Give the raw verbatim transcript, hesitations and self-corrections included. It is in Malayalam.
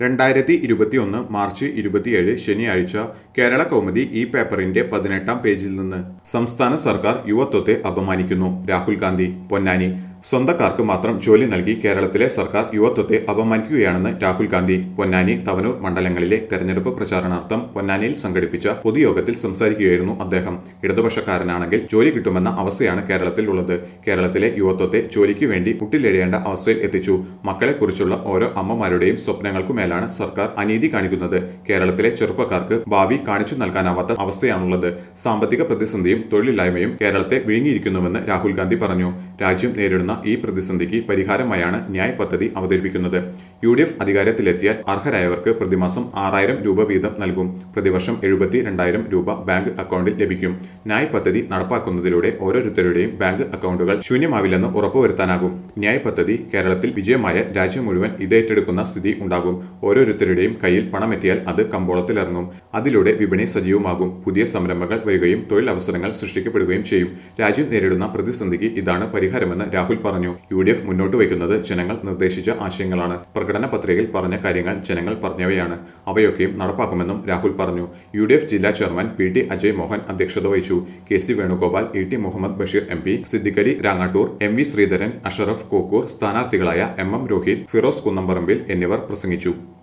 രണ്ടായിരത്തി ഇരുപത്തിയൊന്ന് മാർച്ച് ഇരുപത്തിയേഴ് ശനിയാഴ്ച കേരള കൗമുദി ഈ പേപ്പറിന്റെ പതിനെട്ടാം പേജിൽ നിന്ന് സംസ്ഥാന സർക്കാർ യുവത്വത്തെ അപമാനിക്കുന്നു. രാഹുൽ ഗാന്ധി പൊന്നാനി. സ്വന്തക്കാർക്ക് മാത്രം ജോലി നൽകി കേരളത്തിലെ സർക്കാർ യുവത്വത്തെ അപമാനിക്കുകയാണെന്ന് രാഹുൽ ഗാന്ധി പൊന്നാനി തവനൂർ മണ്ഡലങ്ങളിലെ തെരഞ്ഞെടുപ്പ് പ്രചാരണാർത്ഥം പൊന്നാനിയിൽ സംഘടിപ്പിച്ച പൊതുയോഗത്തിൽ സംസാരിക്കുകയായിരുന്നു അദ്ദേഹം. ഇടതുപക്ഷക്കാരനാണെങ്കിൽ ജോലി കിട്ടുമെന്ന അവസ്ഥയാണ് കേരളത്തിൽ ഉള്ളത്. കേരളത്തിലെ യുവത്വത്തെ ജോലിക്ക് വേണ്ടി മുട്ടിലെഴയേണ്ട അവസ്ഥയിൽ എത്തിച്ചു. മക്കളെക്കുറിച്ചുള്ള ഓരോ അമ്മമാരുടെയും സ്വപ്നങ്ങൾക്കുമേലാണ് സർക്കാർ അനീതി കാണിക്കുന്നത്. കേരളത്തിലെ ചെറുപ്പക്കാർക്ക് ഭാവി കാണിച്ചു നൽകാനാവാത്ത അവസ്ഥയാണുള്ളത്. സാമ്പത്തിക പ്രതിസന്ധിയും തൊഴിലില്ലായ്മയും കേരളത്തെ വിഴുങ്ങിയിരിക്കുന്നുവെന്ന് രാഹുൽ ഗാന്ധി പറഞ്ഞു. രാജ്യം നേരിടുന്ന ഈ പ്രതിസന്ധിക്ക് പരിഹാരമായാണ് ന്യായ് പദ്ധതി അവതരിപ്പിക്കുന്നത്. യു ഡി എഫ് അധികാരത്തിലെത്തിയാൽ അർഹരായവർക്ക് പ്രതിമാസം ആറായിരം രൂപ വീതം നൽകും. പ്രതിവർഷം എഴുപത്തി രണ്ടായിരം രൂപ ബാങ്ക് അക്കൗണ്ടിൽ ലഭിക്കും. ന്യായ് പദ്ധതി നടപ്പാക്കുന്നതിലൂടെ ഓരോരുത്തരുടെയും ബാങ്ക് അക്കൗണ്ടുകൾ ശൂന്യമാവില്ലെന്ന് ഉറപ്പുവരുത്താനാകും. ന്യായ് പദ്ധതി കേരളത്തിൽ വിജയമായ രാജ്യം മുഴുവൻ ഇതേറ്റെടുക്കുന്ന സ്ഥിതി ഉണ്ടാകും. ഓരോരുത്തരുടെയും കയ്യിൽ പണമെത്തിയാൽ അത് കമ്പോളത്തിലിറങ്ങും. അതിലൂടെ വിപണി സജീവമാകും. പുതിയ സംരംഭങ്ങൾ വരികയും തൊഴിലവസരങ്ങൾ സൃഷ്ടിക്കപ്പെടുകയും ചെയ്യും. രാജ്യം നേരിടുന്ന പ്രതിസന്ധിക്ക് ഇതാണ് പരിഹാരമെന്ന് രാഹുൽ പറഞ്ഞു. യു ഡി എഫ് മുന്നോട്ട് വയ്ക്കുന്നത് ജനങ്ങൾ നിർദ്ദേശിച്ച ആശയങ്ങളാണ്. പ്രകടന പത്രികയിൽ പറഞ്ഞ കാര്യങ്ങൾ ജനങ്ങൾ പറഞ്ഞവയാണ്. അവയൊക്കെയും നടപ്പാക്കുമെന്നും രാഹുൽ പറഞ്ഞു. യു ഡി എഫ് ജില്ലാ chairman P T Ajay Mohan അധ്യക്ഷത വഹിച്ചു. K C Venugopal, E T Muhammad Basheer M P, Siddiqali Rangattoor, M V Sreedharan, Ashraf Kokkur, സ്ഥാനാർത്ഥികളായ എം എം രോഹിത്, ഫിറോസ് കുന്നംപറമ്പിൽ എന്നിവർ പ്രസംഗിച്ചു.